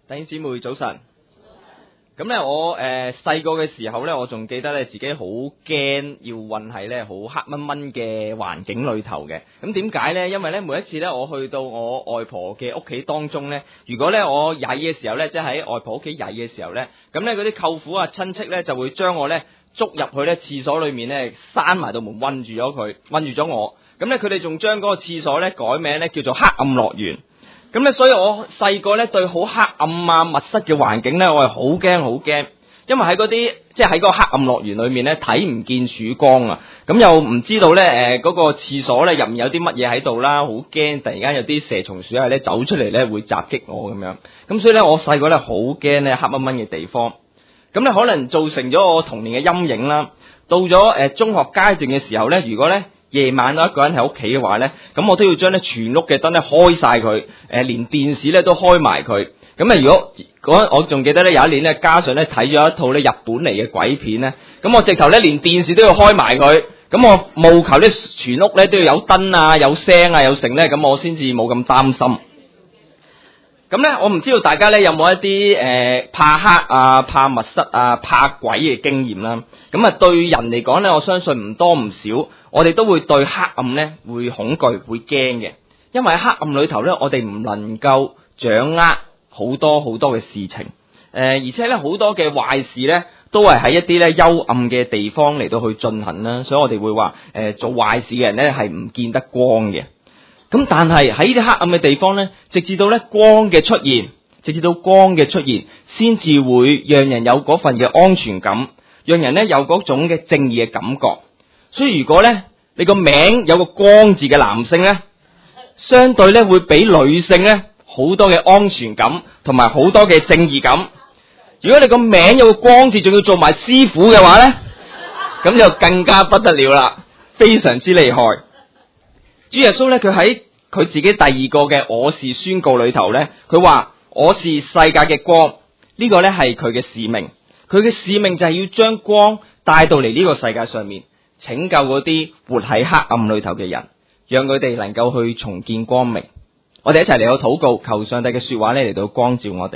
弟兄姊妹早晨。咁咧我細個嘅時候咧，我仲記得咧自己好驚要混喺咧好黑蚊蚊嘅環境裏頭嘅。咁點解咧？因為咧每一次咧我去到我外婆嘅屋企當中咧，如果咧我曳嘅時候咧，即係喺外婆屋企曳嘅時候咧，咁咧嗰啲舅父啊親戚咧就會將我咧捉入去咧廁所裏面咧閂埋道門，韞住咗我。咁咧佢哋仲將嗰個廁所咧改名咧叫做黑暗樂園。咁咧，所以我細個咧對好黑暗啊密室嘅環境咧，我係好驚，因為喺嗰啲即係喺嗰個黑暗樂園裏面咧睇唔見曙光啊，咁又唔知道咧嗰個廁所咧入面有啲乜嘢喺度啦，好驚突然間有啲蛇蟲鼠蟻咧走出嚟咧會襲擊我咁樣，咁所以咧我細個咧好驚咧黑蚊蚊嘅地方，咁咧可能造成咗我童年嘅陰影啦。到咗中學階段嘅時候咧，如果咧夜晚有一個人喺屋企嘅話咧，咁我都要將咧全屋嘅燈咧開晒佢，連電視咧都開埋佢。咁啊，如果我仲記得咧有一年咧，加上咧睇咗一套咧日本嚟嘅鬼片咧，咁我直頭咧連電視都要開埋佢。咁我務求咧全屋咧都要有燈啊、有聲啊、有成咧，咁我先至冇咁擔心。咁咧，我唔知道大家咧有冇一啲怕黑啊、怕密室啊、怕鬼嘅經驗啦。咁啊，對人嚟講咧，我相信唔多唔少，我哋都會對黑暗咧會恐懼、會驚嘅。因為喺黑暗裏頭咧，我哋唔能夠掌握好多嘅事情。而且咧好多嘅壞事咧，都係喺一啲咧幽暗嘅地方嚟到去進行啦。所以我哋會話做壞事嘅人咧係唔見得光嘅。咁但係喺呢啲黑暗嘅地方咧，直至到光嘅出現，先至會讓人有嗰份嘅安全感，讓人咧有嗰種嘅正義嘅感覺。所以如果咧你個名有個光字嘅男性咧，相對咧會比女性咧好多嘅安全感同埋好多嘅正義感。如果你個名有個光字，仲要做埋師傅嘅話咧，咁就更加不得了啦，非常之厲害。主耶穌咧，佢喺佢自己第二個嘅我是宣告裏頭咧，佢話我是世界嘅光，呢個咧係佢嘅使命。佢嘅使命就係要將光帶到嚟呢個世界上面，拯救嗰啲活喺黑暗裏頭嘅人，讓佢哋能夠去重見光明。我哋一齊嚟到禱告，求上帝嘅說話咧嚟到光照我哋。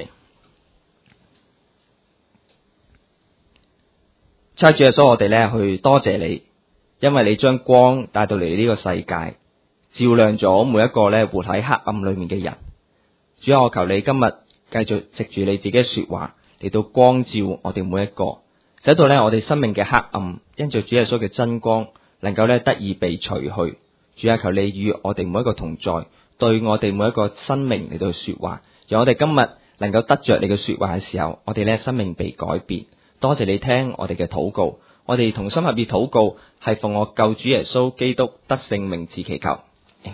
親主耶穌，我哋咧去多謝你，因為你將光帶到嚟呢個世界，照亮咗每一個咧活喺黑暗裏面嘅人。主啊，我求你今日繼續藉住你自己嘅說話嚟到光照我哋每一個，使到咧我哋生命嘅黑暗因着主耶穌嘅真光能夠咧得以被除去。主啊，求你與我哋每一個同在，對我哋每一個生命嚟到說話，讓我哋今日能夠得着你嘅說話嘅時候，我哋咧生命被改變。多謝你聽我哋嘅禱告，我哋同心合意禱告，係奉我救主耶穌基督得勝名字祈求。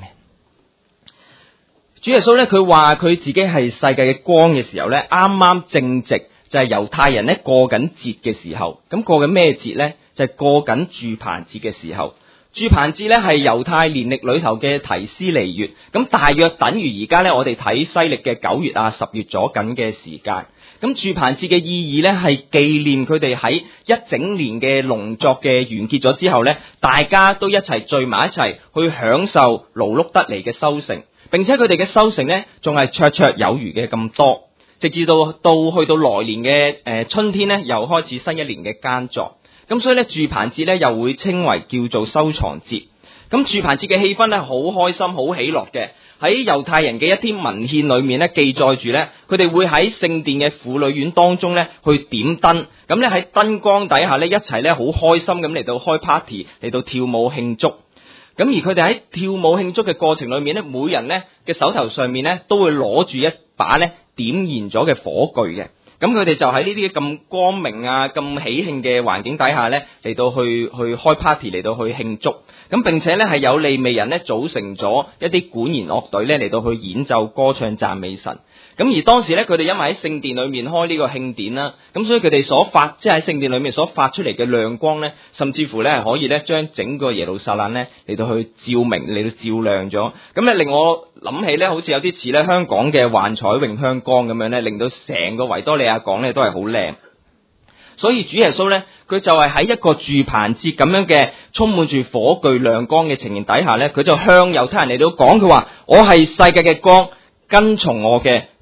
主耶穌咧，佢話佢自己係世界嘅光嘅時候咧，啱啱正值就係猶太人咧過緊節嘅時候。咁過緊咩節咧？就係過緊住棚節嘅時候。住棚節咧係猶太年曆裏頭嘅提斯尼月，咁大約等於而家咧我哋睇西曆嘅9月啊、10月左緊嘅時間。咁住棚節嘅意義咧係紀念佢哋喺一整年嘅農作嘅完結咗之後咧，大家都一齊聚埋一齊去享受勞碌得嚟嘅收成。並且佢哋嘅收成呢，仲係綽綽有餘嘅咁多，直至到去到來年嘅春天呢，又開始新一年嘅耕作。咁所以呢，住棚節呢又會稱為叫做收藏節。咁住棚節嘅氣氛呢，好開心、好喜樂嘅。喺猶太人嘅一啲文獻裏面呢，記載住呢，佢哋會喺聖殿嘅婦女院當中呢去點燈。咁呢喺燈光底下呢，一齊呢好開心咁嚟到開 party， 嚟到跳舞慶祝。咁而佢哋喺跳舞慶祝嘅過程裏面咧，每人咧嘅手頭上面咧都會攞住一把咧點燃咗嘅火炬嘅。咁佢哋就喺呢啲咁光明啊、咁喜慶嘅環境底下咧，嚟到去開 party， 嚟到去慶祝。咁並且咧係有利未人咧組成咗一啲管弦樂隊咧嚟到去演奏歌唱讚美神。咁而當時咧，佢哋因為喺聖殿裏面開呢個慶典啦，咁所以佢哋即係喺聖殿裏面所發出嚟嘅亮光咧，甚至乎咧係可以咧將整個耶路撒冷咧嚟到去照明，嚟到照亮咗。咁咧令我諗起咧，好似有啲似咧香港嘅幻彩詠香江咁樣咧，令到成個維多利亞港咧都係好靚。所以主耶穌咧，佢就係喺一個住棚節咁樣嘅充滿住火炬亮光嘅情形底下咧，佢就向猶太人嚟到講，佢話：我係世界嘅光。跟從我嘅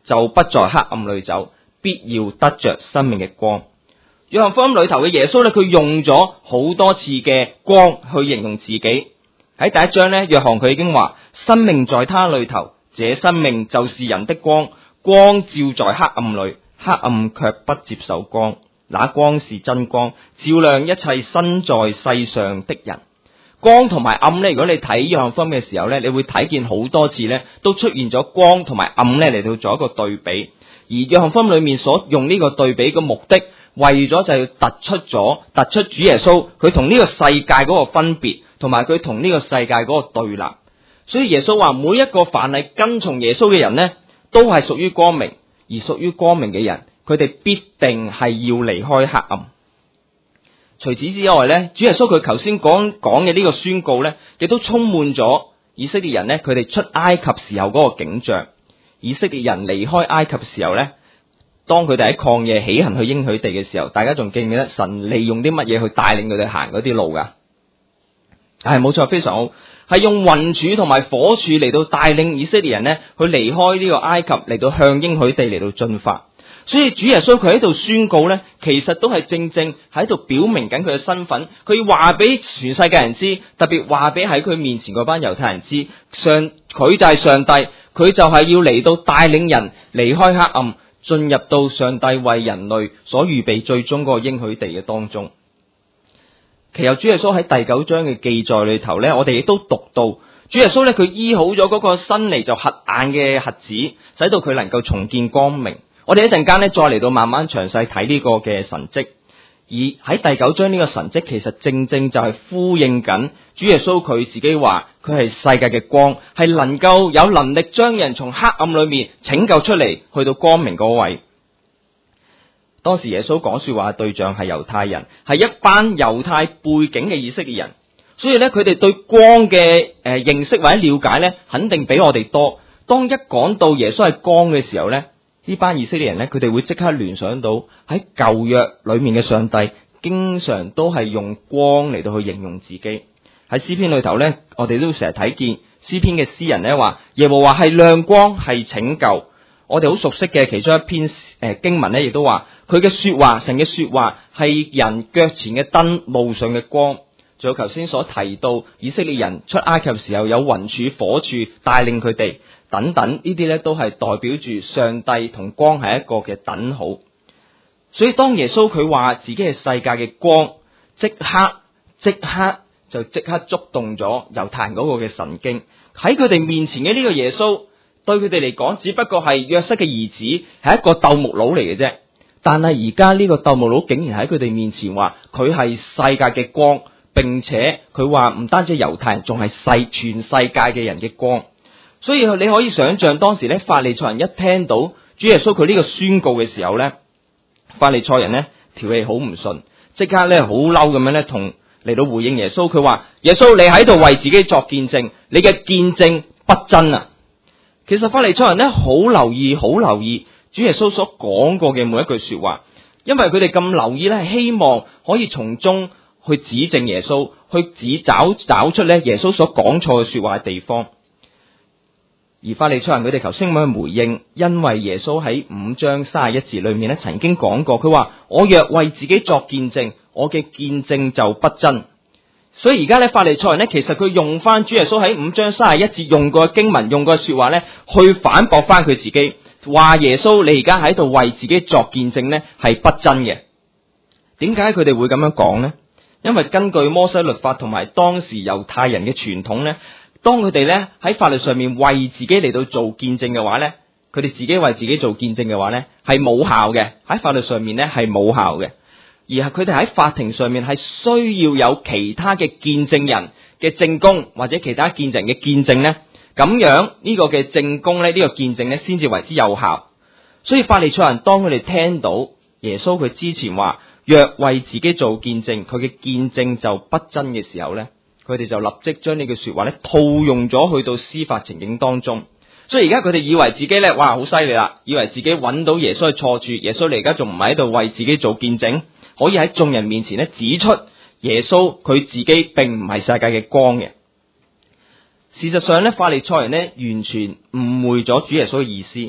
就不在黑暗裏走，必要得着生命嘅光。約翰福音裏頭嘅耶穌咧，佢用咗好多次嘅光去形容自己。喺第一章咧，約翰佢已經話：生命在他裏頭，這生命就是人的光，光照在黑暗裏，黑暗卻不接受光。那光是真光，照亮一切生在世上的人。光同埋暗咧，如果你睇約翰福音嘅時候咧，你會睇見好多次咧，都出現咗光同埋暗咧嚟到做一個對比。而約翰福音裏面所用呢個對比嘅目的，為咗就要突出主耶穌佢同呢個世界嗰個分別，同埋佢同呢個世界嗰個對立。所以耶穌話，每一個凡係跟從耶穌嘅人呢，都係屬於光明，而屬於光明嘅人，佢哋必定係要離開黑暗。除此之外呢，主耶穌佢頭先講嘅呢個宣告呢，亦都充滿咗以色列人呢，佢哋出埃及時候嗰個景象。以色列人離開埃及時候呢，當佢哋喺曠野起行去應許地嘅時候，大家仲記唔記得神利用啲乜嘢去帶領佢哋行嗰啲路噶？係冇錯，非常好，係用雲柱同埋火柱嚟到帶領以色列人呢去離開呢個埃及，嚟到向應許地嚟到進發。所以主耶穌佢喺度宣告呢，其實都係正正喺度表明緊佢嘅身份。佢要話俾全世界人知，特別話俾喺佢面前嗰班猶太人知，佢就係上帝，佢就係要嚟到帶領人離開黑暗，進入到上帝為人類所預備最終嗰個應許地嘅當中。其後主耶穌喺第9章嘅記載裏頭呢，我哋亦都讀到主耶穌呢，佢醫好咗嗰個生嚟就瞎眼嘅瞎子，使到佢能夠重見光明。我哋一陣間呢，再嚟到慢慢詳細睇呢個嘅神蹟。而喺第9章呢個神蹟，其實正正就係呼應緊主耶穌佢自己話佢係世界嘅光，係能夠有能力將人從黑暗裏面拯救出嚟，去到光明嗰位。當時耶穌講說話嘅對象係猶太人，係一班猶太背景嘅以色列人，所以咧佢哋對光嘅認識或者了解咧，肯定比我哋多。當一講到耶穌係光嘅時候咧，呢班以色列人咧，佢哋會即刻聯想到喺舊約裏面嘅上帝，經常都係用光嚟到去形容自己。喺詩篇裏頭咧，我哋都成日睇見詩篇嘅詩人咧話，耶和華係亮光，係拯救。我哋好熟悉嘅其中一篇經文咧，亦都話佢嘅說話，神嘅說話係人腳前嘅燈，路上嘅光。仲有頭先所提到以色列人出埃及嘅時候有雲柱火柱帶領佢哋等等，呢啲咧都係代表住上帝同光係一個嘅等號。所以當耶穌佢話自己係世界嘅光，即刻就即刻觸動咗猶太人嗰個嘅神經。喺佢哋面前嘅呢個耶穌，對佢哋嚟講只不過係約瑟嘅兒子，係一個鬥木佬嚟嘅啫。但係而家呢個鬥木佬竟然喺佢哋面前話佢係世界嘅光，並且佢話唔單止猶太人，仲係全世界嘅人嘅光。所以你可以想象當時咧，法利賽人一聽到主耶穌佢呢個宣告嘅時候咧，法利賽人咧條氣好唔順，即刻咧好嬲咁樣咧同嚟到回應耶穌。佢話耶穌，你喺度為自己作見證，你嘅見證不真啊！其實法利賽人咧好留意主耶穌所講過嘅每一句說話，因為佢哋咁留意咧，係希望可以從中去指正耶穌，去找出咧耶穌所講錯嘅說話嘅地方。而法利賽人佢哋頭先咁樣回應，因為耶穌喺5章31節裏面咧曾經講過，佢話我若為自己作見證，我嘅見證就不真。所以而家咧法利賽人咧，其實佢用翻主耶穌喺5章31節用過嘅經文，用過嘅說話咧，去反駁翻佢自己，話耶穌你而家喺度為自己作見證咧係不真嘅。點解佢哋會咁樣講呢？因為根據摩西律法同埋當時猶太人嘅傳統咧，當佢哋咧喺法律上面為自己嚟到做見證嘅話咧，佢哋自己為自己做見證嘅話咧係冇效嘅，喺法律上面咧係冇效嘅。而係佢哋喺法庭上面係需要有其他嘅見證人嘅證供，或者其他見證人嘅見證咧，咁樣呢個嘅證供咧，呢個見證咧先至為之有效。所以法利賽人當佢哋聽到耶穌佢之前話若為自己做見證，佢嘅見證就不真嘅時候咧，佢哋就立即將呢句說話咧套用咗去到司法情景當中。所以而家佢哋以為自己咧，哇好犀利啦，以為自己揾到耶穌嘅錯處，耶穌你而家仲唔係喺度為自己做見證，可以喺眾人面前咧指出耶穌佢自己並唔係世界嘅光嘅。事實上咧，法利賽人咧完全誤會咗主耶穌嘅意思。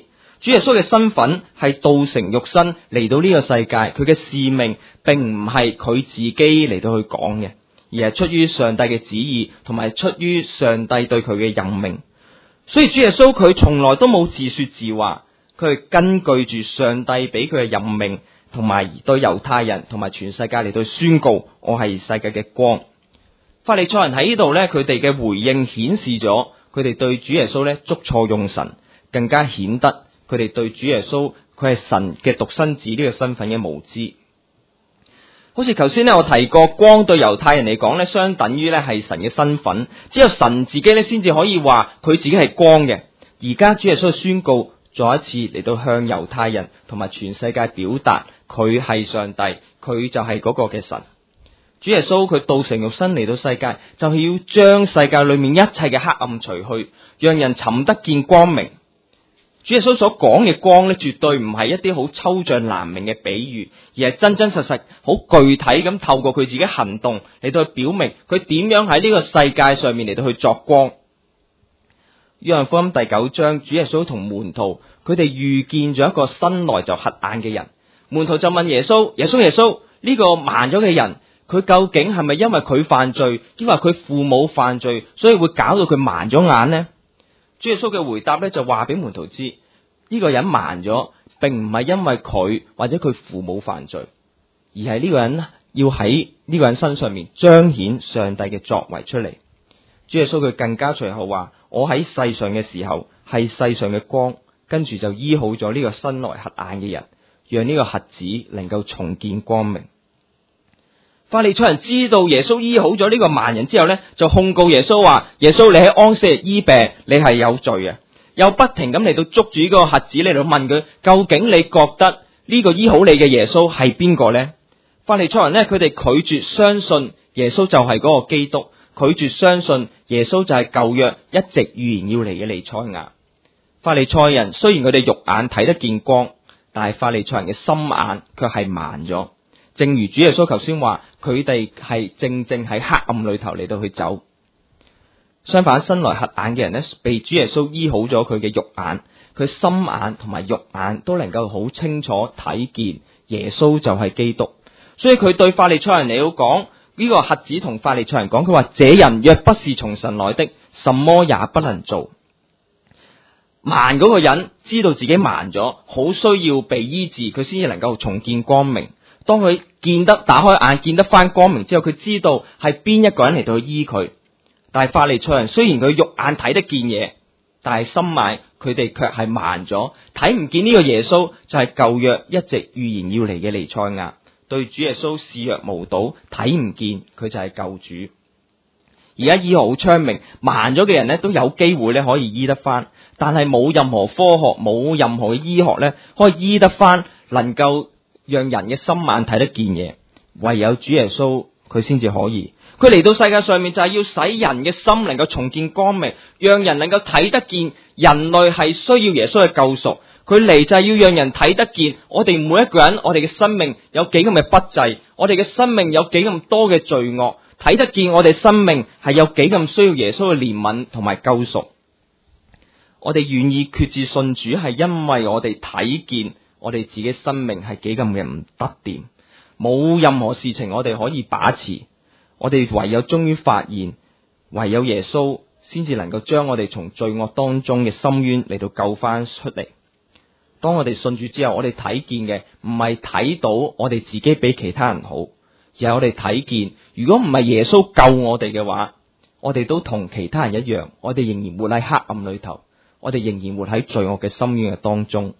主耶穌嘅身份係道成肉身嚟到呢個世界，佢嘅使命並唔係佢自己嚟到去講嘅，而係出於上帝嘅旨意，同埋出於上帝對佢嘅任命。所以主耶穌佢從來都冇自說自話，佢係根據住上帝俾佢嘅任命，同埋對猶太人同埋全世界嚟到宣告，我係世界嘅光。法利賽人喺呢度呢，佢哋嘅回應顯示咗佢哋對主耶穌呢捉錯用神，更加顯得佢哋對主耶穌佢係神嘅獨生子呢個身份嘅無知。好似頭先呢，我提過，光對猶太人嚟講呢，相等於呢係神嘅身份，只有神自己呢先至可以話佢自己係光嘅。而家主耶穌宣告，再一次嚟到向猶太人同埋全世界表達佢係上帝，佢就係嗰個嘅神。主耶穌佢道成肉身嚟到世界，就係要將世界裏面一切嘅黑暗除去，讓人尋得見光明。主耶穌所講嘅光呢，絕對唔係一啲好抽象難明嘅比喻，而係真真實實好具體咁透過佢自己行動嚟到去表明佢點樣喺呢個世界上面嚟到去作光。約翰福音第9章，主耶穌同門徒佢哋遇見咗一個生來就瞎眼嘅人，門徒就問耶穌：耶穌，呢個盲咗嘅人，佢究竟係咪因為佢犯罪，抑或佢父母犯罪，所以會搞到佢盲咗眼呢？主耶穌嘅回答咧就話俾門徒知，呢個人盲咗，並唔係因為佢或者佢父母犯罪，而係呢個人要喺呢個人身上面彰顯上帝嘅作為出嚟。主耶穌佢更加隨後話：我喺世上嘅時候係世上嘅光，跟住就醫好咗呢個生來瞎眼嘅人，讓呢個瞎子能夠重見光明。法利賽人知道耶穌醫好咗呢個盲人之後呢，就控告耶穌話：耶穌，你喺安息日醫病，你係有罪嘅。又不停咁嚟到捉住呢個瞎子嚟到問佢：究竟你覺得呢個醫好你嘅耶穌係邊個呢？法利賽人呢，佢哋拒絕相信耶穌就係嗰個基督，拒絕相信耶穌就係舊約一直預言要嚟嘅彌賽亞。法利賽人雖然佢哋肉眼睇得見光，但係法利賽人嘅心眼卻係盲咗。正如主耶穌頭先話，佢哋係正喺黑暗裏頭嚟到去走。相反，生來瞎眼嘅人呢，被主耶穌醫好咗佢嘅肉眼，佢心眼同埋肉眼都能夠好清楚睇見耶穌就係基督。所以佢對法利賽人嚟到講，呢個瞎子同法利賽人講，佢話：這人若不是從神來的，什麼也不能做。盲嗰個人知道自己盲咗，好需要被醫治，佢先至能夠重見光明。當佢打開眼見得翻光明之後，佢知道係邊一個人嚟到去醫佢。但係法利賽人雖然佢肉眼睇得見嘢，但係心眼佢哋卻係盲咗，睇唔見呢個耶穌就係舊約一直預言要嚟嘅彌賽亞，對主耶穌視若無睹，睇唔見佢就係救主。而家醫學好昌明，盲咗嘅人呢都有機會咧可以醫得翻，但係冇任何科學冇任何醫學咧可以醫得翻，能夠讓人嘅心眼睇得見嘢，唯有主耶穌佢先至可以。佢嚟到世界上面就係要使人嘅心能夠重見光明，讓人能夠睇得見人類係需要耶穌嘅救贖。佢嚟就係要讓人睇得見我哋每一個人，我哋嘅生命有幾咁嘅不濟，我哋嘅生命有幾咁多嘅罪惡，睇得見我哋生命係有幾咁需要耶穌嘅憐憫同埋救贖。我哋願意決志信主，係因為我哋睇見我哋自己生命係幾咁嘅唔得掂，冇任何事情我哋可以把持。我哋唯有終於發現，唯有耶穌先至能夠將我哋從罪惡當中嘅深淵嚟到救翻出嚟。當我哋信主之後，我哋睇見嘅唔係睇到我哋自己比其他人好，而係我哋睇見，如果唔係耶穌救我哋嘅話，我哋都同其他人一樣，我哋仍然活喺黑暗裏頭，我哋仍然活喺罪惡嘅深淵嘅當中。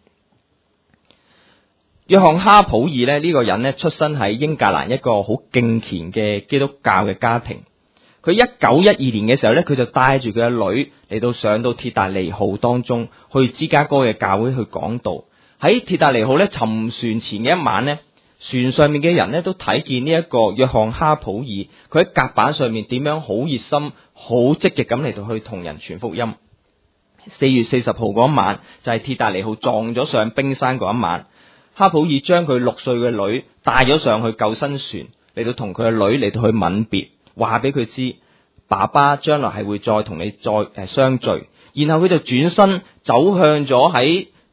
約翰哈普爾呢個人呢，出生喺英格蘭一個好敬虔嘅基督教嘅家庭。佢1912年嘅時候呢，佢就帶住佢嘅女嚟到上到鐵達尼號當中去芝加哥嘅教會去講道。喺鐵達尼號呢沉船前嘅一晚呢，船上面嘅人呢都睇見呢一個約翰哈普爾，佢喺甲板上面點樣好熱心、好積極咁嚟到去同人傳福音。4月40號嗰一晚就係鐵達尼號撞咗上冰山嗰一晚。哈普爾將佢6歲嘅女帶咗上去救生船，嚟到同佢嘅女嚟到去吻別，話俾佢知爸爸將來係會再同你相聚。然後佢就轉身走向咗喺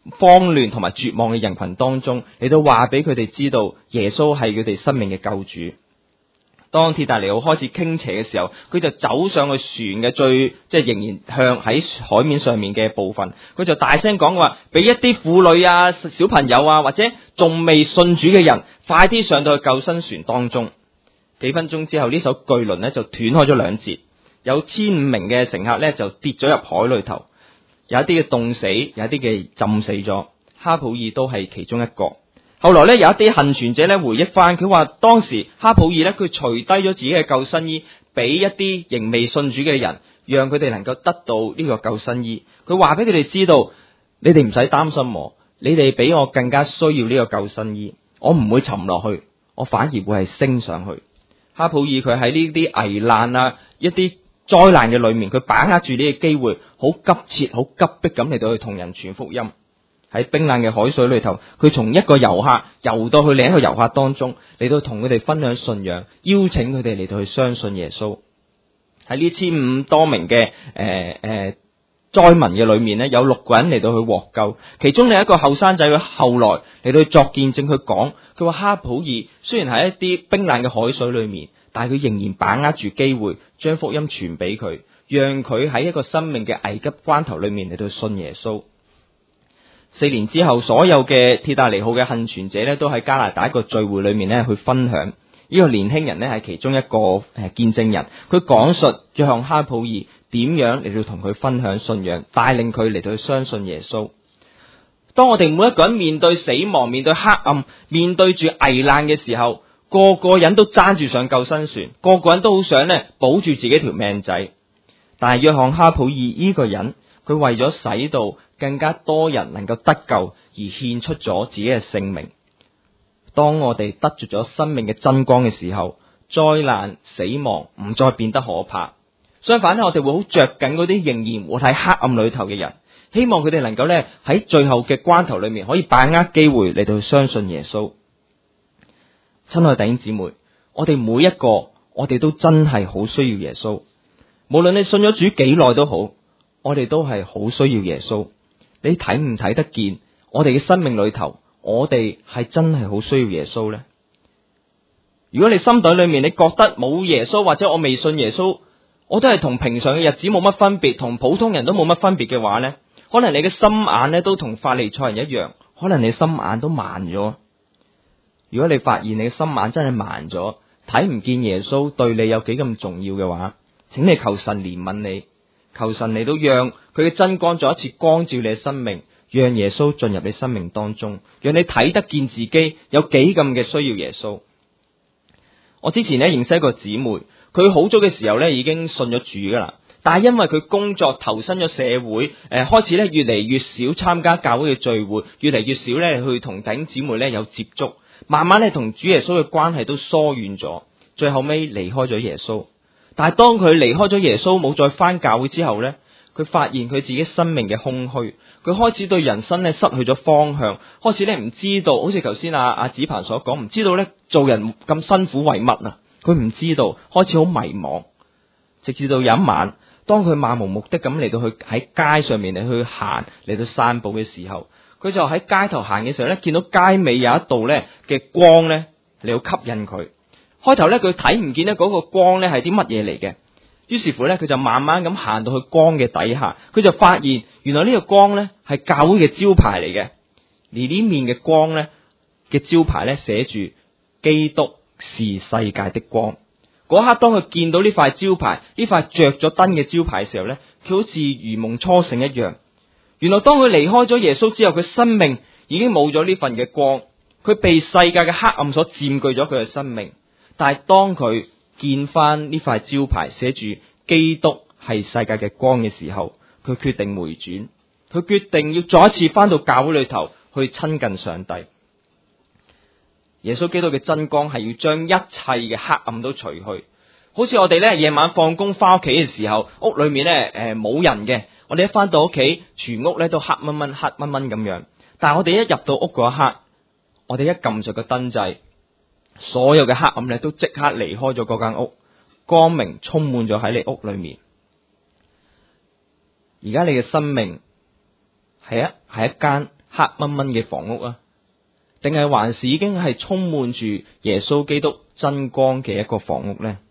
慌亂同埋絕望嘅人群當中，嚟到話俾佢哋知道耶穌係佢哋生命嘅救主。當鐵達尼號開始傾斜嘅時候，佢就走上去船嘅仍然向喺海面上面嘅部分，佢就大聲講話，俾一啲婦女啊、小朋友啊，或者仲未信主嘅人，快啲上到去救生船當中。幾分鐘之後，呢艘巨輪呢就斷開咗兩截，有1500名嘅乘客呢就跌咗入海裏頭，有一啲嘅凍死，有一啲嘅浸死咗，哈普爾都係其中一個。後來呢，有一啲幸存者呢回憶翻，佢話當時哈普爾呢，佢除低咗自己嘅救生衣，俾一啲仍未信主嘅人，讓佢哋能夠得到呢個救生衣。佢話俾佢哋知道，你哋唔使擔心我，你哋比我更加需要呢個救生衣，我唔會沉落去，我反而會係升上去。哈普爾佢喺呢啲危難啊，一啲災難嘅裏面，佢把握住呢個機會，好急切、好急迫咁嚟到去同人傳福音。喺冰冷嘅海水裏頭，佢從一個遊客游到去另一個遊客當中，嚟到同佢哋分享信仰，邀請佢哋嚟到去相信耶穌。喺呢1500多名嘅災民嘅裏面呢，有6個人嚟到去獲救，其中另一個後生仔，佢後來嚟到去作見證，佢講，佢話哈普爾雖然喺一啲冰冷嘅海水裏面，但係佢仍然把握住機會，將福音傳俾佢，讓佢喺一個生命嘅危急關頭裏面嚟到信耶穌。4年之後，所有嘅鐵達尼號嘅幸存者呢，都喺加拿大一個聚會裏面呢去分享。呢個年輕人呢係其中一個見證人，佢講述約翰哈普爾點樣嚟到同佢分享信仰，帶領佢嚟到去相信耶穌。當我哋每一個人面對死亡、面對黑暗、面對住危難嘅時候，個個人都爭住上救生船，個個人都好想呢保住自己條命仔。但係約翰哈普爾呢個人，佢為咗使到更加多人能夠得救而獻出咗自己嘅性命。當我哋得着咗生命嘅真光嘅時候，災難、死亡唔再變得可怕。相反咧，我哋會好着緊嗰啲仍然活喺黑暗裏頭嘅人，希望佢哋能夠咧喺最後嘅關頭裏面可以把握機會嚟到相信耶穌。親愛弟兄姊妹，我哋每一個我哋都真係好需要耶穌，無論你信咗主幾耐都好，我哋都係好需要耶穌。你睇唔睇得見我哋嘅生命裏頭，我哋係真係好需要耶穌呢？如果你心底裏面你覺得冇耶穌，或者我未信耶穌，我都係同平常嘅日子冇乜分別，同普通人都冇乜分別嘅話呢，可能你嘅心眼呢都同法利賽人一樣，可能你心眼都盲咗。如果你發現你嘅心眼真係盲咗，睇唔見耶穌對你有幾咁重要嘅話，請你求神憐憫你，求神你都讓佢嘅真光再一次光照你嘅生命，讓耶穌進入你生命當中，讓你睇得見自己有幾咁嘅需要耶穌。我之前呢認識一個姊妹，佢好早嘅時候呢已經信咗主噶啦，但係因為佢工作投身咗社會，開始呢越嚟越少參加教會嘅聚會，越嚟越少呢去同弟兄姊妹呢有接觸，慢慢呢同主耶穌嘅關係都疏遠咗，最後尾離開咗耶穌。但係當佢離開咗耶穌，冇再返教會之後呢，佢發現佢自己生命嘅空虛，佢開始對人生呢失去咗方向，開始呢唔知道，好似頭先阿子鵬所講，唔知道呢做人咁辛苦為乜啊？佢唔知道，開始好迷茫。直至到有一晚，當佢漫無目的咁嚟到去喺街上面嚟去行，嚟到散步嘅時候，佢就喺街頭行嘅時候呢，見到街尾有一道呢嘅光呢嚟到吸引佢。開頭呢，佢睇唔見呢嗰個光呢係啲乜嘢嚟嘅，於是乎呢，佢就慢慢咁行到去光嘅底下，佢就發現原來呢個光呢係教會嘅招牌嚟嘅，而呢面嘅光呢嘅招牌呢寫住基督是世界的光。嗰刻當佢見到呢塊招牌，呢塊着咗燈嘅招牌嘅時候呢，佢好似如夢初醒一樣。原來當佢離開咗耶穌之後，佢生命已經冇咗呢份嘅光，佢被世界嘅黑暗所佔據咗佢嘅生命。但係當佢見翻呢塊招牌寫住基督係世界嘅光嘅時候，佢決定回轉，佢決定要再一次翻到教會裏頭去親近上帝。耶穌基督嘅真光係要將一切嘅黑暗都除去，好似我哋呢夜晚放工翻屋企嘅時候，屋裏面呢冇人嘅，我哋一翻到屋企，全屋呢都黑蚊蚊黑蚊蚊咁樣。但係我哋一入到屋嗰一刻，我哋一撳着個燈掣，所有嘅黑暗呢都即刻離開咗嗰間屋，光明充滿咗喺你屋裏面。而家你嘅生命係一間黑黑掹掹嘅房屋啊，定係還是已經係充滿住耶穌基督真光嘅一個房屋呢？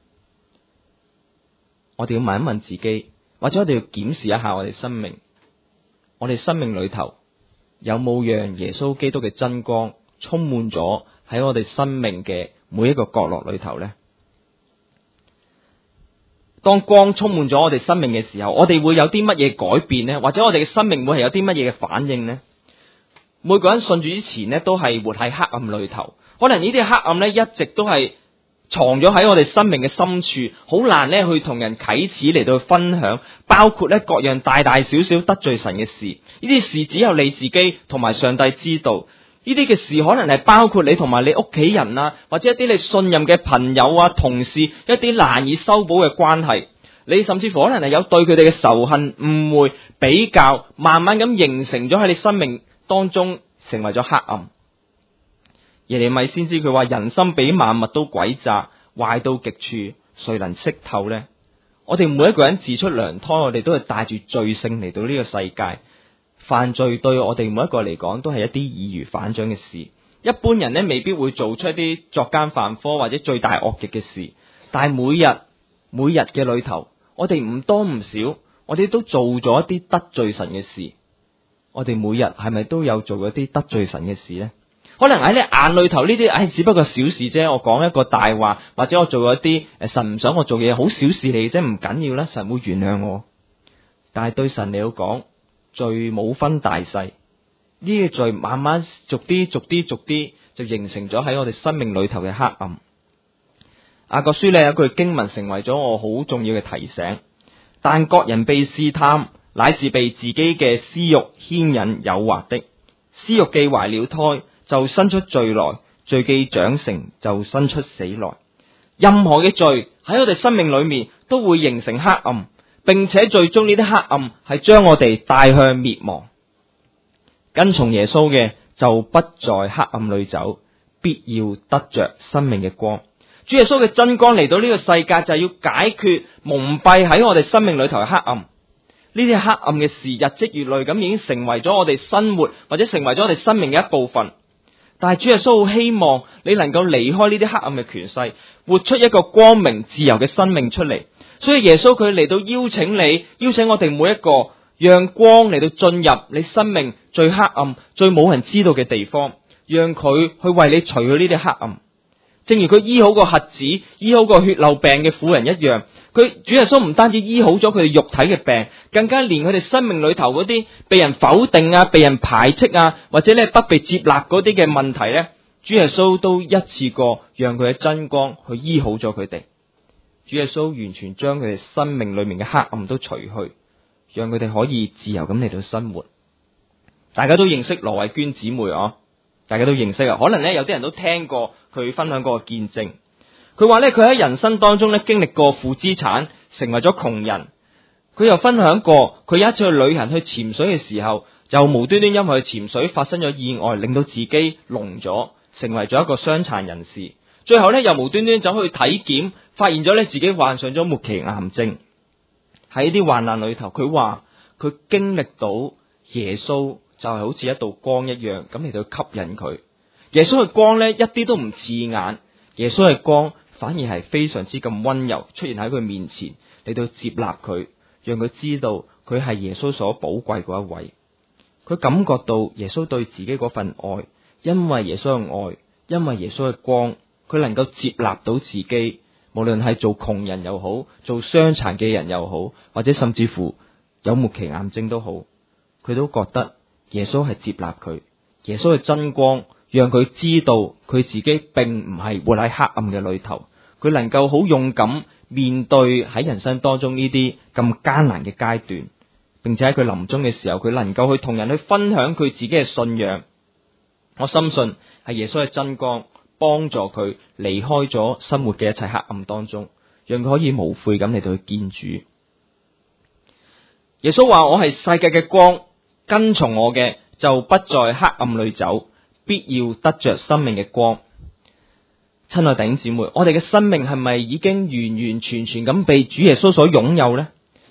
我哋要問一問自己，或者我哋要檢視一下我哋生命，我哋生命裏頭有冇讓耶穌基督嘅真光充滿咗喺我哋生命嘅每一個角落裏頭呢？當光充滿咗我哋生命嘅時候，我哋會有啲乜嘢改變呢？或者我哋嘅生命會係有啲乜嘢嘅反應呢？每個人信主之前呢，都係活喺黑暗裏頭，可能呢啲黑暗呢，一直都係藏咗喺我哋生命嘅深處，好難呢去同人啟齒嚟到分享，包括呢各樣大大小小得罪神嘅事，呢啲事只有你自己同埋上帝知道。呢啲嘅事可能係包括你同埋你屋企人啊，或者一啲你信任嘅朋友啊、同事，一啲難以修補嘅關係，你甚至乎可能係有對佢哋嘅仇恨、誤會、比較，慢慢咁形成咗喺你生命當中，成為咗黑暗。耶利米先知佢話：人心比萬物都詭詐，壞到極處，誰能識透呢？我哋每一個人自出娘胎，我哋都係帶住罪性嚟到呢個世界。犯罪對我哋每一個嚟講都係一啲易如反掌嘅事。一般人呢未必會做出一啲作奸犯科或者罪大惡極嘅事，但係每日嘅裏頭，我哋唔多唔少，我哋都做咗一啲得罪神嘅事。我哋每日係咪都有做一啲得罪神嘅事呢？可能喺你眼裏頭呢啲，只不過小事啫。我講一個大話，或者我做一啲神唔想我做嘅嘢，好小事嚟啫，唔緊要啦，神會原諒我。但係對神嚟講，罪冇分大細，呢個罪慢慢逐啲就形成咗喺我哋生命裏頭嘅黑暗。雅各書呢有句經文成為咗我好重要嘅提醒，但各人被試探，乃是被自己嘅私欲牽引誘惑的。私欲既懷了胎，就生出罪來；罪既長成，就生出死來。任何嘅罪喺我哋生命裏面都會形成黑暗，並且最終呢啲黑暗係將我哋帶向滅亡。跟從耶穌嘅就不在黑暗裏走，必要得着生命嘅光。主耶穌嘅真光嚟到呢個世界，就係要解決蒙蔽喺我哋生命裏頭嘅黑暗。呢啲黑暗嘅事日積月累咁已經成為咗我哋生活，或者成為咗我哋生命嘅一部分。但係主耶穌好希望你能夠離開呢啲黑暗嘅權勢，活出一個光明自由嘅生命出嚟。所以耶穌佢嚟到邀請你，邀請我哋每一個，讓光嚟到進入你生命最黑暗、最冇人知道嘅地方，讓佢去為你除去呢啲黑暗。正如佢醫好個瞎子、醫好個血漏病嘅婦人一樣，主耶穌唔單止醫好咗佢哋肉體嘅病，更加連佢哋生命裏頭嗰啲被人否定啊、被人排斥啊，或者不被接納嗰啲嘅問題呢，主耶穌都一次過讓佢嘅真光去醫好咗佢哋。主耶穌完全將佢哋生命裏面嘅黑暗都除去，讓佢哋可以自由咁嚟到生活。大家都認識羅慧娟姊妹啊，大家都認識啊，可能有啲人都聽過佢分享過見證。佢話佢喺人生當中經歷過負資產，成為咗窮人。佢又分享過，佢有一次去旅行去潛水嘅時候，就無端端因為潛水發生咗意外，令到自己聾咗，成為咗一個傷殘人士。最後又無端端走去體檢，發現咗自己患上咗末期癌症。喺啲患難裏頭，佢話佢經歷到耶穌就係好似一道光一樣咁嚟到吸引佢。耶穌嘅光一啲都唔刺眼，耶穌嘅光反而係非常之咁溫柔，出現喺佢面前嚟到接納佢，讓佢知道佢係耶穌所寶貴嗰一位。佢感覺到耶穌對自己嗰份愛，因為耶穌嘅愛，因為耶穌嘅光，佢能夠接納到自己，無論係做窮人又好，做傷殘嘅人又好，或者甚至乎有末期癌症都好，佢都覺得耶穌係接納佢。耶穌嘅真光讓佢知道佢自己並唔係活喺黑暗嘅裏頭，佢能夠好勇敢面對喺人生當中呢啲咁艱難嘅階段，並且喺佢臨終嘅時候，佢能夠去同人去分享佢自己嘅信仰。我深信係耶穌嘅真光幫助佢離開咗生活嘅一切黑暗當中，讓佢可以無悔咁嚟到去見主。耶穌話：我係世界嘅光，跟從我嘅就不在黑暗裏走，必要得着生命嘅光。親愛弟兄姊妹，我哋嘅生命係咪已經完完全全咁被主耶穌所擁有呢？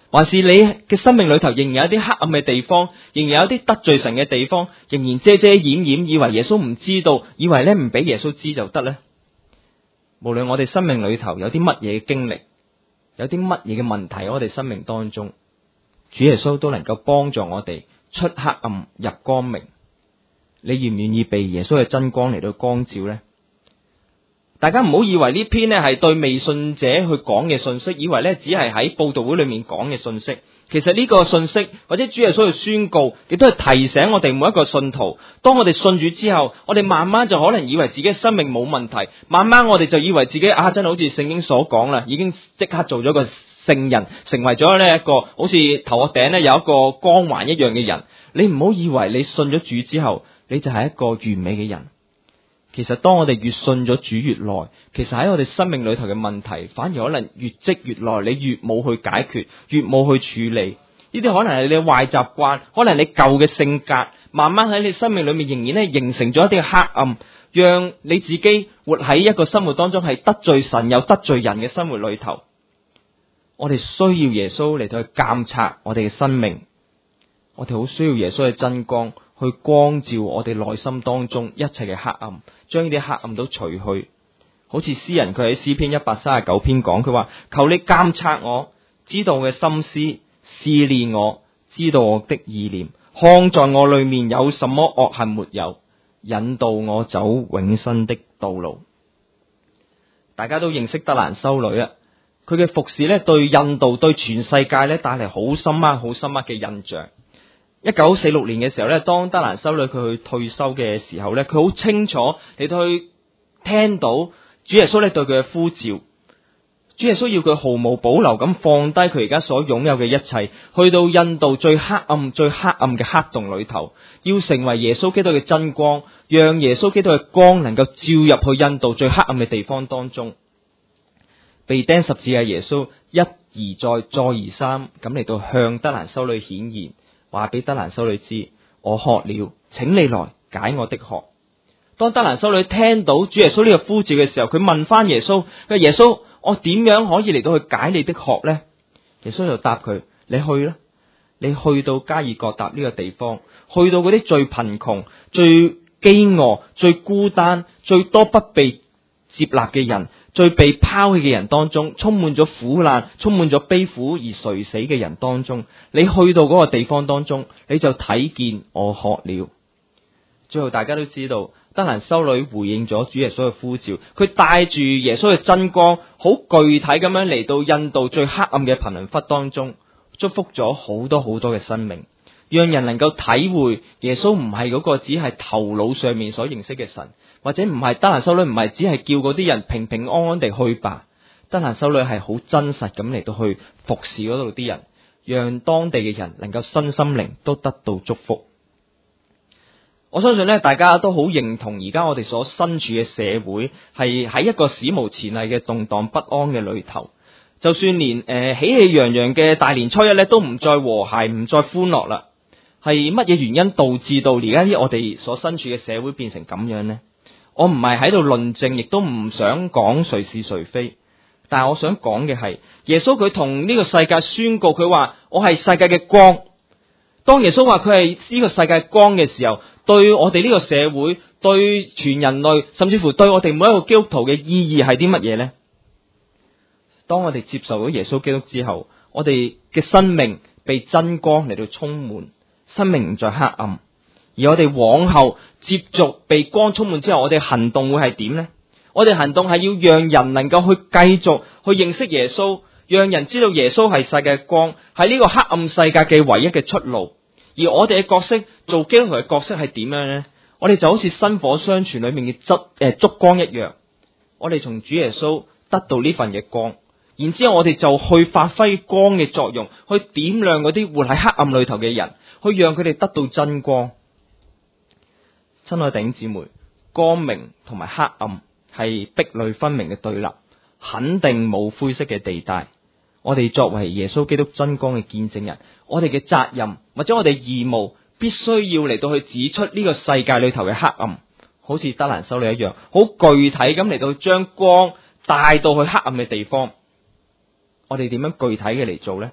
還是你嘅生命裏頭仍然有啲黑暗嘅地方，仍然有啲得罪神嘅地方，仍然遮遮掩掩，以為耶穌唔知道，以為咧唔俾耶穌知就得呢？無論我哋生命裏頭有啲乜嘢經歷，有啲乜嘢嘅問題，我哋生命當中，主耶穌都能夠幫助我哋出黑暗入光明。你願唔願意被耶穌嘅真光嚟到光照呢？大家唔好以為呢篇呢係對未信者去講嘅信息，以為呢只係喺佈道會裏面講嘅信息。其實呢個信息或者主耶穌去宣告，亦都係提醒我哋每一個信徒。當我哋信主之後，我哋慢慢就可能以為自己生命冇問題，慢慢我哋就以為自己真係好似聖經所講啦，已經即刻做咗個聖人，成為咗呢一個好似頭殼頂呢有一個光環一樣嘅人。你唔好以為你信咗主之後，你就係一個完美嘅人。其實當我哋越信咗主越耐，其實喺我哋生命裏頭嘅問題，反而可能越積越耐，你越冇去解決，越冇去處理。呢啲可能係你嘅壞習慣，可能你舊嘅性格，慢慢喺你生命裏面仍然咧形成咗一啲嘅黑暗，讓你自己活喺一個生活當中係得罪神又得罪人嘅生活裏頭。我哋需要耶穌嚟到去監察我哋嘅生命，我哋好需要耶穌嘅真光去光照我哋內心當中一切嘅黑暗，將呢啲黑暗都除去。好似詩人佢喺詩篇139篇講，佢話：求你監察我，知道我嘅心思，試煉我，知道我的意念，看在我裏面有什麼惡行沒有，引導我走永生的道路。大家都認識德蘭修女啊，佢嘅服侍咧對印度對全世界咧帶嚟好深刻嘅印象。1946年嘅時候咧，當德蘭修女佢去退休嘅時候咧，佢好清楚嚟到去聽到主耶穌咧對佢嘅呼召。主耶穌要佢毫無保留咁放低佢而家所擁有嘅一切，去到印度最黑暗嘅黑洞裏頭，要成為耶穌基督嘅真光，讓耶穌基督嘅光能夠照入去印度最黑暗嘅地方當中。被釘十字架耶穌一而再再而三咁嚟到向德蘭修女顯現，話俾德蘭修女知：我渴了，請你來解我的渴。當德蘭修女聽到主耶穌呢個呼召嘅時候，佢問翻耶穌：耶穌，我點樣可以嚟到去解你的渴呢？耶穌就答佢：你去啦，你去到加爾各答呢個地方，去到嗰啲最貧窮、最飢餓、最孤單、最多不被接納嘅人、最被拋棄嘅人當中，充滿咗苦難、充滿咗悲苦而垂死嘅人當中，你去到嗰個地方當中，你就睇見我渴了。最後大家都知道，德蘭修女回應咗主耶穌嘅呼召，佢帶住耶穌嘅真光，好具體咁樣嚟到印度最黑暗嘅貧民窟當中，祝福咗好多嘅生命，讓人能夠體會耶穌唔係嗰個只係頭腦上面所認識嘅神，或者唔係德蘭修女唔係只係叫嗰啲人平平安安地去吧。德蘭修女係好真實咁嚟到去服侍嗰度啲人，讓當地嘅人能夠身心靈都得到祝福。我相信咧，大家都好認同而家我哋所身處嘅社會係喺一個史無前例嘅動盪不安嘅裏頭。就算連喜氣洋洋嘅大年初一咧，都唔再和諧，唔再歡樂啦。係乜嘢原因導致到而家我哋所身處嘅社會變成咁樣呢？我唔係喺度論證，亦都唔想講誰是誰非。但係我想講嘅係，耶穌佢同呢個世界宣告，佢話我係世界嘅光。當耶穌話佢係呢個世界光嘅時候，對我哋呢個社會，對全人類，甚至乎對我哋每一個基督徒嘅意義係啲乜嘢呢？當我哋接受咗耶穌基督之後，我哋嘅生命被真光嚟到充滿，生命唔再黑暗。而我哋往後接續被光充滿之後，我哋行動會係點呢？我哋行動係要讓人能夠去繼續去認識耶穌，讓人知道耶穌係世界嘅光，係呢個黑暗世界嘅唯一嘅出路。而我哋嘅角色，做基督徒嘅角色係點樣呢？我哋就好似薪火相傳裏面嘅燭光一樣，我哋從主耶穌得到呢份嘅光，然之後我哋就去發揮光嘅作用，去點亮嗰啲活喺黑暗裏頭嘅人，去讓佢哋得到真光。親愛弟兄姊妹，光明同埋黑暗係壁壘分明嘅對立，肯定冇灰色嘅地帶。我哋作為耶穌基督真光嘅見證人，我哋嘅責任或者我哋義務，必須要嚟到去指出呢個世界裏頭嘅黑暗，好似德蘭修女一樣，好具體咁嚟到將光帶到去黑暗嘅地方。我哋點樣具體嘅嚟做呢？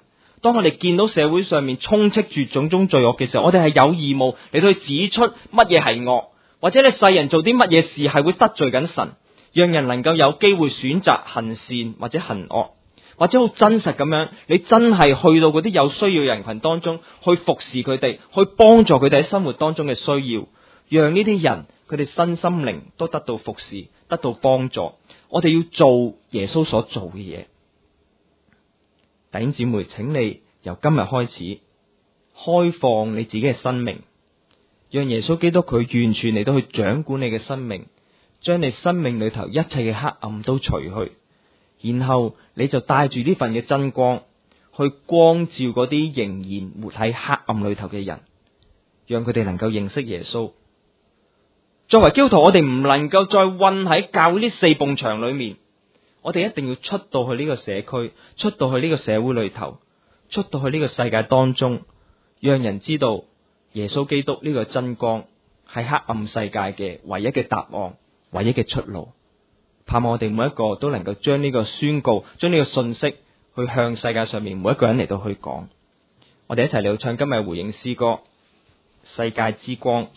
當我哋見到社會上面充斥住種種罪惡嘅時候，我哋係有義務嚟到去指出乜嘢係惡，或者你世人做啲乜嘢事係會得罪緊神，讓人能夠有機會選擇行善或者行惡，或者好真實咁樣，你真係去到嗰啲有需要人群當中去服侍佢哋，去幫助佢哋喺生活當中嘅需要，讓呢啲人佢哋身心靈都得到服侍，得到幫助。我哋要做耶穌所做嘅嘢。弟兄姊妹，請你由今日開始開放你自己嘅生命，讓耶穌基督佢完全嚟到去掌管你嘅生命，將你生命裏頭一切嘅黑暗都除去，然後你就帶住呢份嘅真光去光照嗰啲仍然活喺黑暗裏頭嘅人，讓佢哋能夠認識耶穌。作為基督徒，我哋唔能夠再困喺教會呢四埲牆裏面，我哋一定要出到去呢個社區，出到去呢個社會裏頭，出到去呢個世界當中，讓人知道耶穌基督呢個真光係黑暗世界嘅唯一嘅答案，唯一嘅出路。盼望我哋每一個都能夠將呢個宣告，將呢個信息去向世界上面每一個人嚟到去講。我哋一齊嚟到唱今日回應詩歌《世界之光》。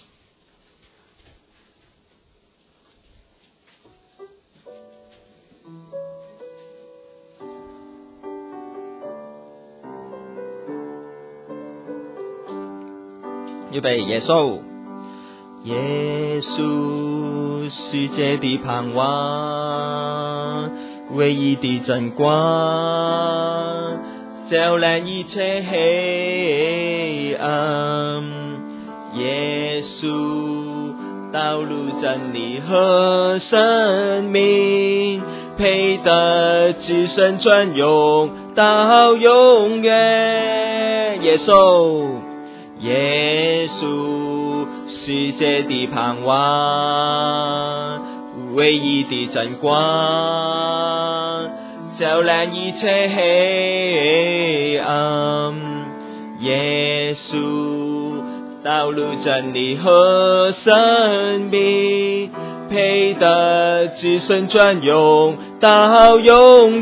預備，耶穌，耶穌，世界的盼望，唯一的真光，照亮一切黑暗。耶穌，道路真理和生命，配得至聖專用到永遠。耶穌，耶穌，世界的盼望，唯一的真光，照亮一切黑暗。耶穌，道路真理和生命，配得至聖專用到永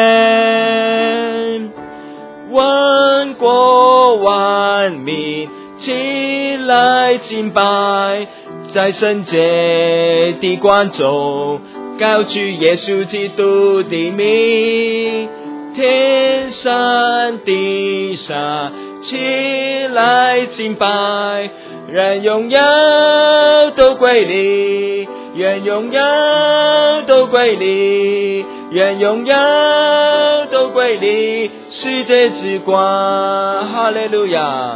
遠。萬國萬民起來敬拜，在聖潔的光中高舉耶穌基督的名，天上地下起來敬拜，願榮耀都歸你，願榮耀都歸你，願榮耀都歸你，世界之光。哈利路亞，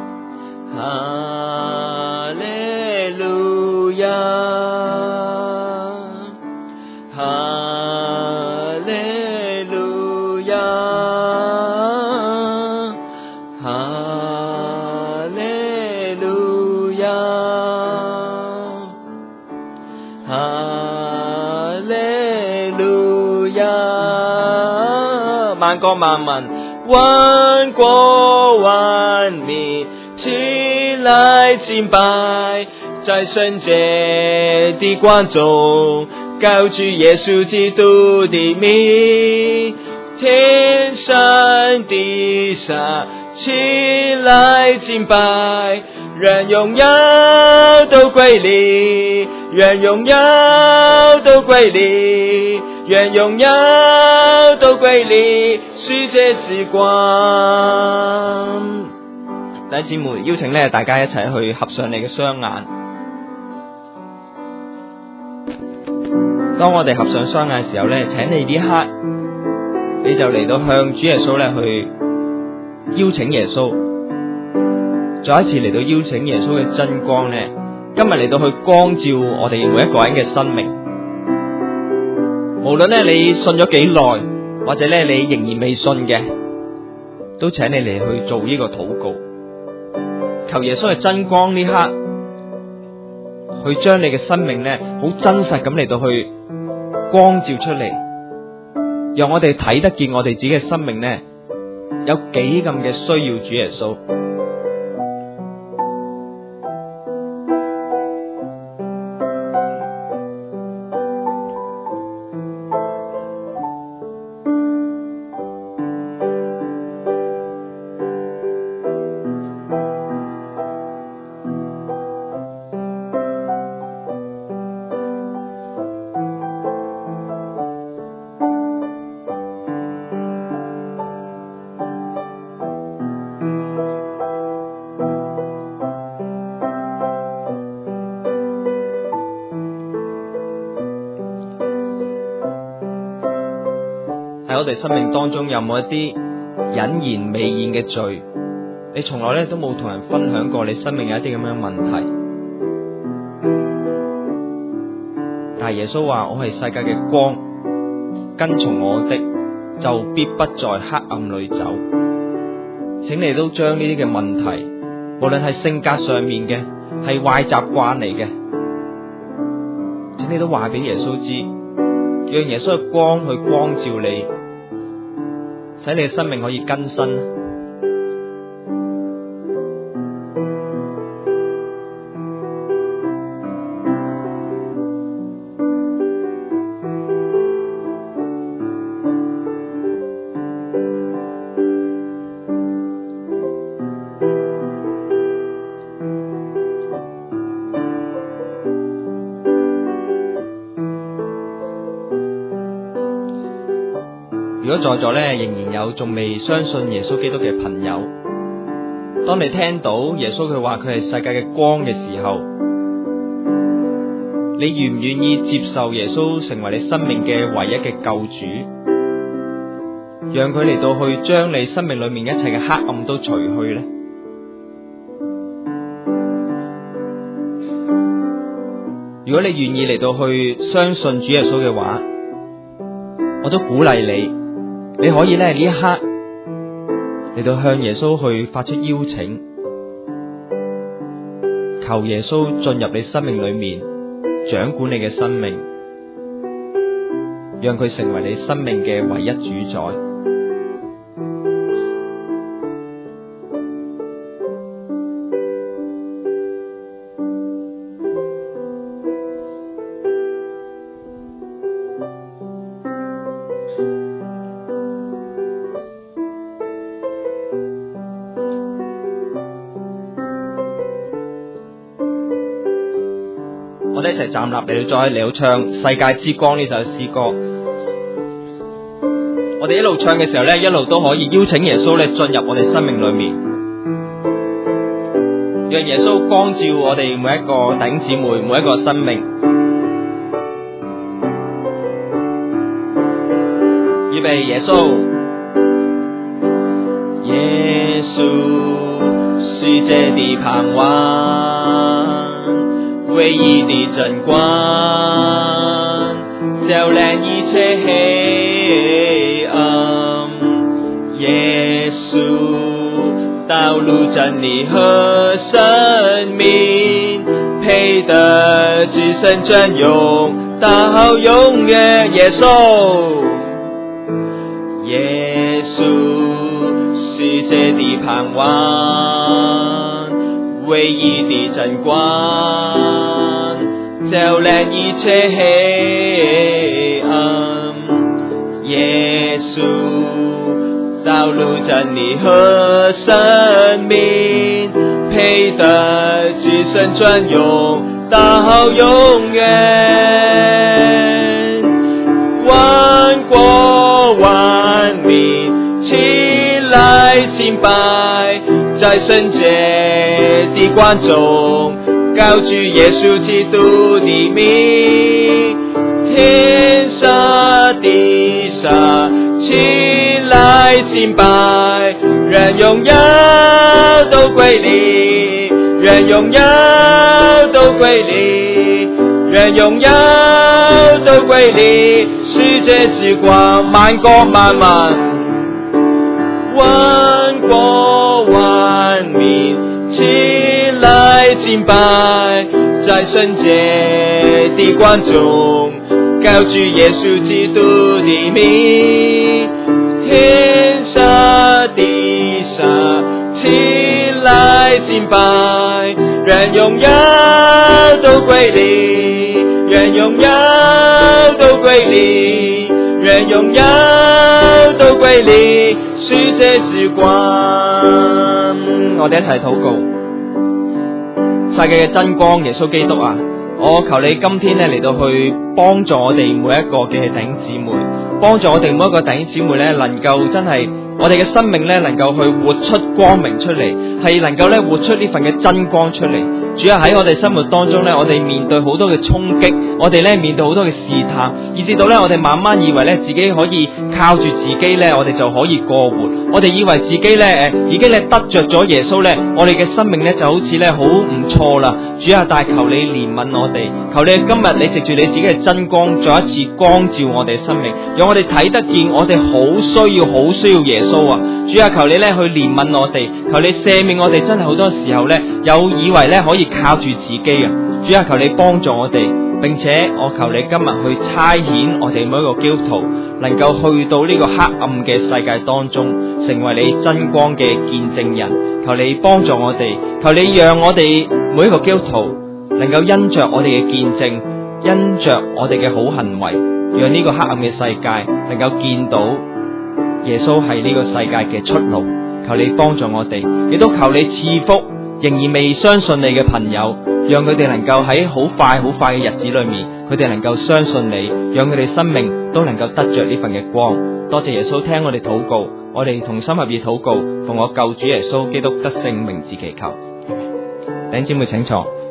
哈利路亞，哈利路亞，哈利路亞，哈利路亞。萬國萬民，萬國萬民起來敬拜，在聖潔的光中高舉耶穌基督的名，天上地下起來敬拜，願榮耀都歸你，願榮耀都歸你，願榮耀都歸你，世界之光。弟兄姊妹，邀請咧大家一齊去合上你嘅雙眼。當我哋合上雙眼嘅時候咧，請你呢刻你就嚟到向主耶穌咧去邀請耶穌，再一次嚟到邀請耶穌嘅真光咧，今日嚟到去光照我哋每一個人嘅生命。無論咧你信咗幾耐，或者咧你仍然未信嘅，都請你嚟去做呢個禱告。求耶穌嘅真光呢刻，去將你嘅生命咧，好真實咁嚟到去光照出嚟，讓我哋睇得見我哋自己嘅生命咧，有幾咁嘅需要主耶穌。 喺我哋生命當中有冇一啲隱然未現嘅罪？你從來咧都冇同人分享過你生命有一啲咁樣問題。但係耶穌話：我係世界嘅光，跟從我的就必不在黑暗裏走。請你都將呢啲嘅問題，無論係性格上面嘅，係壞習慣嚟嘅，請你都話俾耶穌知，讓耶穌嘅光去光照你，使你嘅生命可以更新。如果在座咧仍然有仲未相信耶穌基督嘅朋友，當你聽到耶穌佢話佢係世界嘅光嘅時候，你願唔願意接受耶穌成為你生命嘅唯一嘅救主，讓佢嚟到去將你生命裏面一切嘅黑暗都除去呢？如果你願意嚟到去相信主耶穌嘅話，我都鼓勵你可以咧呢一刻嚟到向耶穌去發出邀請，求耶穌進入你生命裏面，掌管你嘅生命，讓佢成為你生命嘅唯一主宰。我哋一齊站立嚟到再嚟到唱《世界之光》呢首詩歌。我哋一路唱嘅時候咧，一路都可以邀請耶穌咧進入我哋生命裏面，讓耶穌光照我哋每一個弟兄姊妹，每一個生命。預備，耶穌，耶穌是這的盼望，唯一的真光，照亮一切黑暗。耶穌，道路真理和生命，配得至聖專用到永遠。耶穌，耶穌是這的盼望，唯一的真光，照亮一切黑暗。耶穌，道路真理和生命，配得至聖專用到永遠。萬國萬民起來敬拜，在聖潔的光中高舉耶穌基督的名，天上地上起來敬拜，願榮耀都歸你，願榮耀都歸你，願榮耀都歸你，世界之光，萬國萬民，萬國萬民起來敬拜，在聖潔的光中高舉耶穌基督的名，天上地上起來敬拜，願榮耀都歸你，願榮耀都歸你，願榮耀都歸你，世界之光。我哋一齊禱告。世界嘅真光耶穌基督啊，我求你今天咧嚟到去幫助我哋每一個嘅弟兄姊妹，幫助我哋每一個弟兄姊妹咧能夠真係我哋嘅生命咧能夠去活出光明出嚟，係能夠咧活出呢份嘅真光出嚟。 主啊，喺我哋生活當中咧，我哋面對好多嘅衝擊，我哋咧面對好多嘅試探，以至到咧我哋慢慢以為咧自己可以靠住自己咧，我哋就可以過活。我哋以為自己咧已經咧得着咗耶穌咧，我哋嘅生命咧就好似咧好唔錯啦。主啊，但係求你憐憫我哋，求你今日你藉住你自己嘅真光，再一次光照我哋生命，讓我哋睇得見我哋好需要耶穌啊！主啊，求你咧去憐憫我哋，求你赦免我哋，真係好多時候咧有以為咧可以靠住自己啊！主啊，求你幫助我哋，並且我求你今日去差遣我哋每一個基督徒，能夠去到呢個黑暗嘅世界當中，成為你真光嘅見證人。求你幫助我哋，求你讓我哋每一個基督徒能夠因着我哋嘅見證，因着我哋嘅好行為，讓呢個黑暗嘅世界能夠見到耶穌係呢個世界嘅出路。求你幫助我哋，亦都求你賜福仍然未相信你嘅朋友，讓佢哋能夠喺好快嘅日子裏面，佢哋能夠相信你，讓佢哋生命都能夠得着呢份嘅光。多謝耶穌，聽我哋禱告，我哋同心合意禱告，奉我救主耶穌基督得勝名字祈求。弟兄姊妹請坐。